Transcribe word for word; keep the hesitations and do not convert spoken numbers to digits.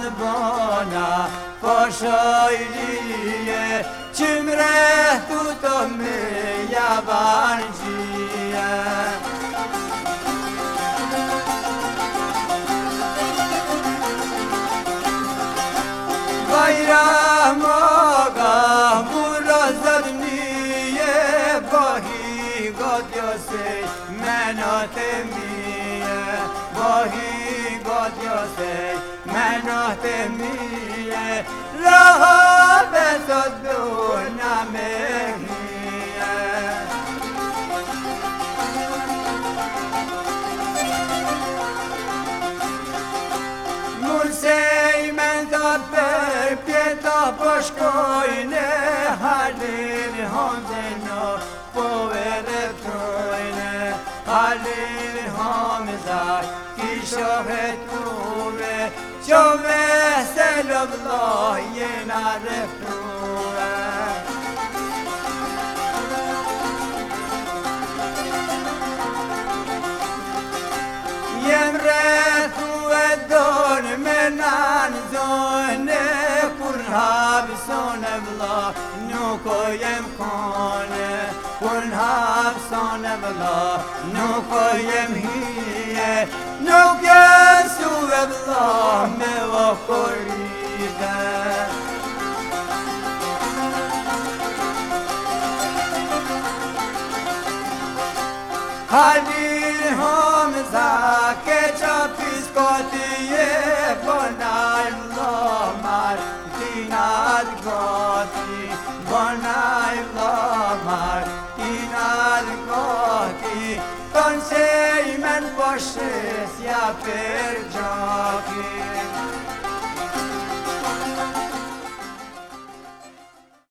زد بانا پاشایریه چمره تو تو می یابانجیه bayram aga murazad niye bahi godyose menate miye bahi godyose menate miye raha bezoduna mehiye mursey men per pieta poshkojne halin honzeno povere trojne halin homzar kishohet kuve çove selamlah yena refruve yemre tu edon menan zone kurhab sonevla nukoyem kone kurhab sonevla nukoyem hiye nukesu evla me vakoride Halil Hamza ke çapis kotiye banay lamar dinad goti banay lamar dinad goti ton şey men başes ya per jaki